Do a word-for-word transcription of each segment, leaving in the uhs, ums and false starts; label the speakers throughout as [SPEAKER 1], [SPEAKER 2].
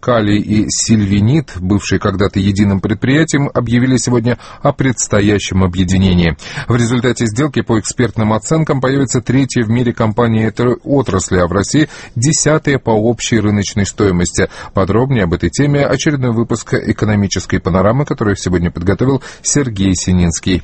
[SPEAKER 1] Уралкалий и Сильвинит, бывшие когда-то единым предприятием, объявили сегодня о предстоящем объединении. В результате сделки, по экспертным оценкам, появится третья в мире компания этой отрасли, а в России десятая по общей рыночной стоимости. Подробнее об этой теме очередной выпуск «Экономической панорамы», который сегодня подготовил Сергей Сининский.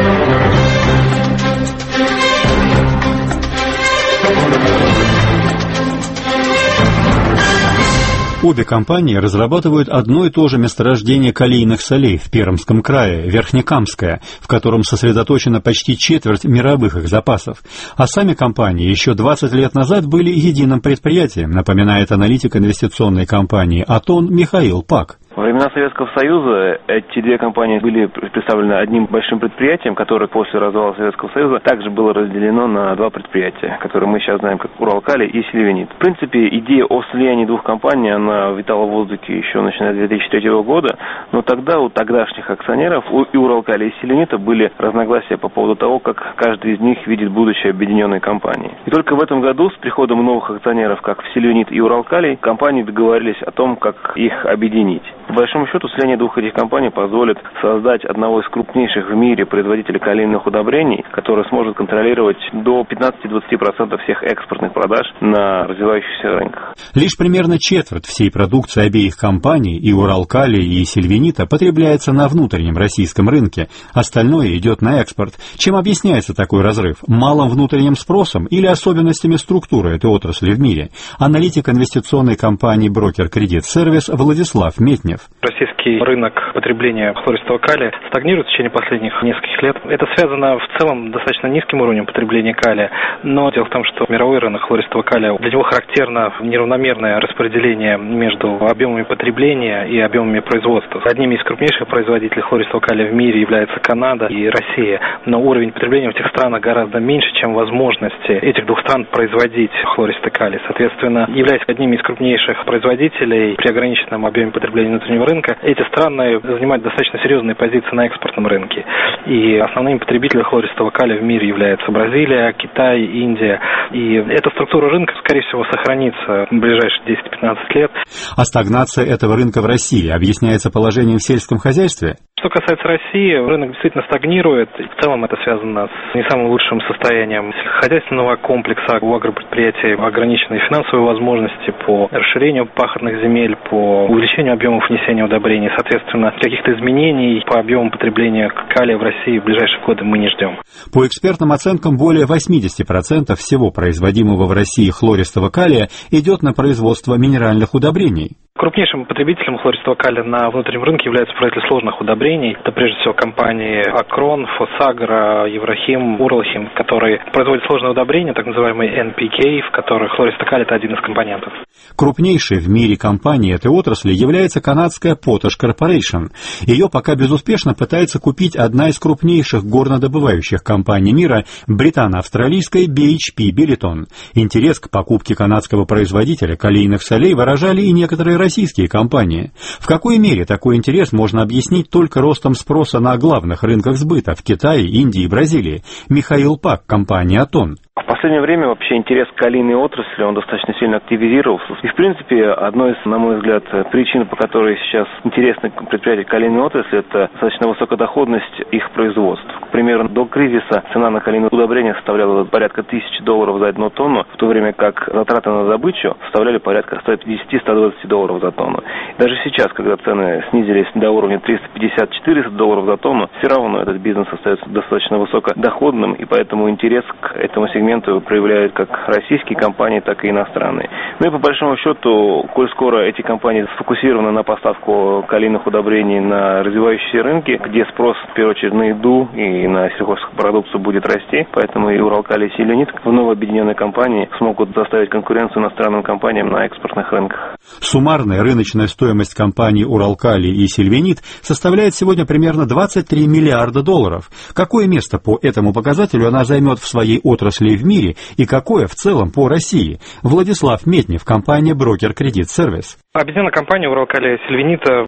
[SPEAKER 2] Обе компании разрабатывают одно и то же месторождение калийных солей в Пермском крае, Верхнекамское, в котором сосредоточена почти четверть мировых их запасов. А сами компании еще двадцать лет назад были единым предприятием, напоминает аналитик инвестиционной компании «Атон» Михаил Пак.
[SPEAKER 3] Во времена Советского Союза эти две компании были представлены одним большим предприятием, которое после развала Советского Союза также было разделено на два предприятия, которые мы сейчас знаем как Уралкалий и Сильвинит. В принципе, идея о слиянии двух компаний, она витала в воздухе еще начиная с две тысячи третьего года, но тогда у тогдашних акционеров, у и Уралкалия, и Сильвинита были разногласия по поводу того, как каждый из них видит будущее объединенной компании. И только в этом году с приходом новых акционеров, как в Сильвинит и Уралкалий, компании договорились о том, как их объединить. По большому счету, слияние двух этих компаний позволит создать одного из крупнейших в мире производителей калийных удобрений, который сможет контролировать до пятнадцати-двадцати процентов всех экспортных продаж на развивающихся рынках.
[SPEAKER 2] Лишь примерно четверть всей продукции обеих компаний, и Уралкалия, и Сильвинита, потребляется на внутреннем российском рынке, остальное идет на экспорт. Чем объясняется такой разрыв? Малым внутренним спросом или особенностями структуры этой отрасли в мире? Аналитик инвестиционной компании «Брокер Кредит Сервис» Владислав Метнев.
[SPEAKER 4] Российский рынок потребления хлористого калия стагнирует в течение последних нескольких лет. Это связано в целом достаточно низким уровнем потребления калия, но дело в том, что мировой рынок хлористого калия, для него характерно неравномерное распределение между объемами потребления и объемами производства. Одними из крупнейших производителей хлористого калия в мире являются Канада и Россия, но уровень потребления в этих странах гораздо меньше, чем возможности этих двух стран производить хлористый калий. Соответственно, являясь одними из крупнейших производителей при ограниченном объеме потребления внутреннего рынка, эти страны занимают достаточно серьезные позиции на экспортном рынке. И основными потребителями хлористого калия в мире являются Бразилия, Китай, Индия. И эта структура рынка, скорее всего, сохранится в ближайшие десять-пятнадцать лет.
[SPEAKER 2] А стагнация этого рынка в России объясняется положением в сельском хозяйстве?
[SPEAKER 4] Что касается России, рынок действительно стагнирует. В целом это связано с не самым лучшим состоянием сельскохозяйственного комплекса. У агропредприятий ограниченные финансовые возможности по расширению пахотных земель, по увеличению объемов внесения удобрений. Соответственно, каких-то изменений по объему потребления калия в России в ближайшие годы мы не ждем.
[SPEAKER 2] По экспертным оценкам, более восемьдесят процентов всего производимого в России хлористого калия идет на производство минеральных удобрений.
[SPEAKER 4] Крупнейшим потребителем хлористого калия на внутреннем рынке являются производители сложных удобрений. Это прежде всего компании Акрон, Фосагро, Еврохим, Уралхим, которые производят сложные удобрения, так называемые эн пи кей, в которых хлористый калий – это один из компонентов.
[SPEAKER 2] Крупнейшей в мире компанией этой отрасли является канадская Potash Corporation. Ее пока безуспешно пытается купить одна из крупнейших горнодобывающих компаний мира – британо-австралийская би эйч пи Billiton. Интерес к покупке канадского производителя калийных солей выражали и некоторые российские компании. В какой мере такой интерес можно объяснить только ростом спроса на главных рынках сбыта в Китае, Индии и Бразилии? Михаил Пак, компания «Атон».
[SPEAKER 3] В последнее время вообще интерес к калийной отрасли, он достаточно сильно активизировался. И, в принципе, одной из, на мой взгляд, причин, по которой сейчас интересны предприятия калийной отрасли, это достаточно высокая доходность их производств. К примеру, до кризиса цена на калийные удобрения составляла порядка тысячи долларов за одну тонну, в то время как затраты на добычу составляли порядка сто пятьдесят - сто двадцать долларов за тонну. Даже сейчас, когда цены снизились до уровня триста пятьдесят - четыреста долларов за тонну, все равно этот бизнес остается достаточно высокодоходным, и поэтому интерес к этому сегменту проявляют как российские компании, так и иностранные. Ну и по большому счету, коль скоро эти компании сфокусированы на поставку калийных удобрений на развивающиеся рынки, где спрос, в первую очередь, на еду и на сельхозпродукцию будет расти, поэтому и Уралкалий, и Сильвинит в новой объединенной компании смогут заставить конкуренцию иностранным компаниям на экспортных рынках.
[SPEAKER 2] Суммарная рыночная стоимость компаний Уралкалий и Сильвинит составляет сегодня примерно двадцать три миллиарда долларов. Какое место по этому показателю она займет в своей отрасли в мире и какое в целом по России? Владислав Метнев, компания «Брокер Кредит Сервис».
[SPEAKER 4] Объединенная компания Уралкалия и Сильвинита